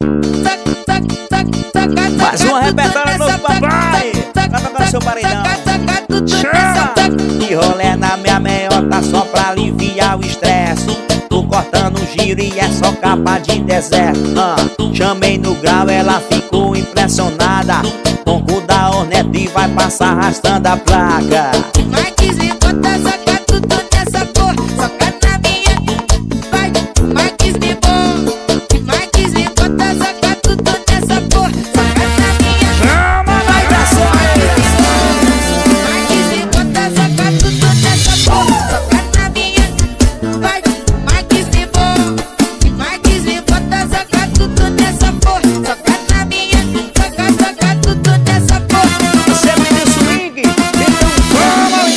Mais uma repertório novo, papai. Vai tocar seu paredão. Chama! De rolé na minha meiota só pra aliviar o estresse. Tô cortando giro e é só capa de deserto. Chamei no grau, ela ficou impressionada. Ronco da Hornet vai passar arrastando a placa. Vai dizer, bota, soca tudo nessa porra. Soca na minha, vai, Marques me bom. Vai dizer, bota, soca tudo nessa porra. Soca na minha, Chama, vai pra cima. vai dizer, bota, soca tudo nessa porra. Soca na minha, vai, Marques me bom. Vai dizer, bota, soca tudo nessa porra. Soca na minha, soca tudo nessa porra. Você é menino swing, então vamos.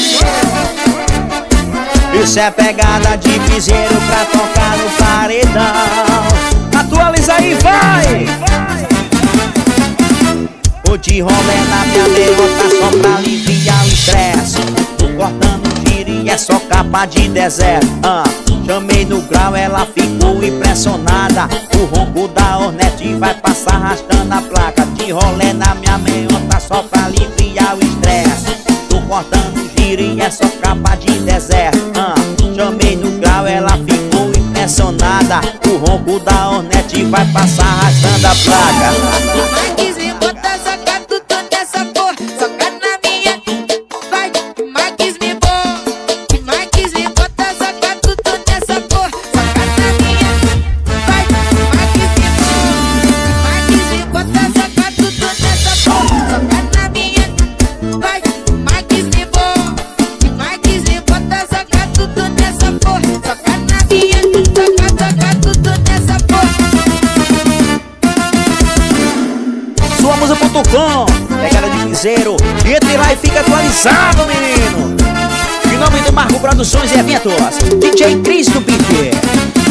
Isso é pegada de piseiro pra tocar no paredão. Atualiza aí, vai! O de rolê na minha meiota só pra aliviar o estresse. Tô cortando giro e é só capa de deserto. Chamei no grau, ela ficou impressionada. O ronco da Hornet vai passar arrastando a placa. De rolê na minha meiota só pra aliviar o estresse. Tô cortando giro e é só capa de deserto. Chamei no grau, ela ficou impressionada. O ronco da Hornet vai passar arrastando a placa. Marques me bota, soca tudo nessa porra. Soca na minha, vai, Marques me bom. Marques me bota, soca tudo nessa porra. Soca na minha, vai, Marques me bom. Marques me bota, soca tudo nessa porra. Soca na minha, vai, Marques me bom. Marques me bota, soca tudo nessa porra. Soca na minha, soca tudo nessa porra. Suamusa.com, pegada de piseiro. Entre lá e fica atualizado, menino. Em nome do Marco Produções e Eventos, DJ Cris do Pique.